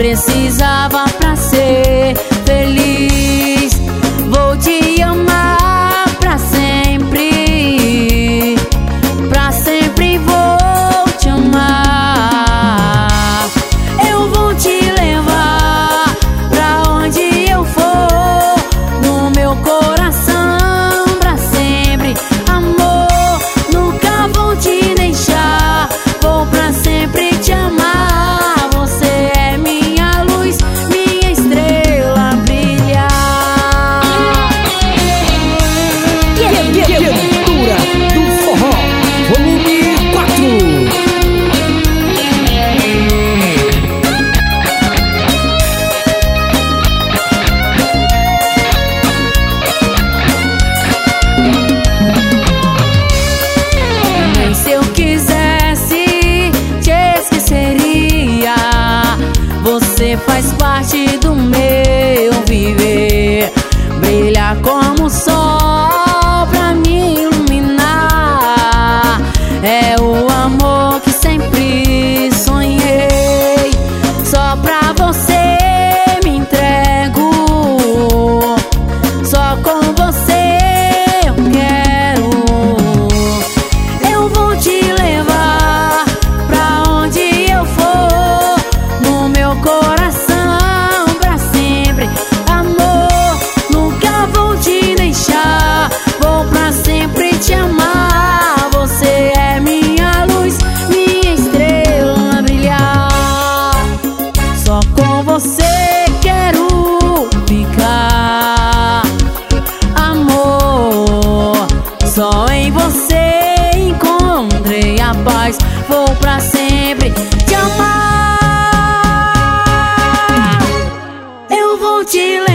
precisava pra ser feliz. Vou te amar pra sempre vou te amar. Eu vou te levar pra onde eu for, no meu coração pra sempre, amor. Nunca vou te deixar, vou pra sempre te amar. Você é minha luz, minha estrela brilhar. Cultura do Forró, volume 4. Nem se eu quisesse te esqueceria. Você faz parte do meu viver. Brilha como o sol pra me iluminar. É o amor que sempre sonhei. Só pra você me entrego. Só com você eu quero. Eu vou te levar pra onde eu for, no meu coração pra sempre, amor. Nunca vou te deixar, vou pra sempre te amar. Você é minha luz, minha estrela brilhar. Só com você quero ficar, amor. Só em você encontrei a paz. Vou pra sempre te amar. Eu vou te levar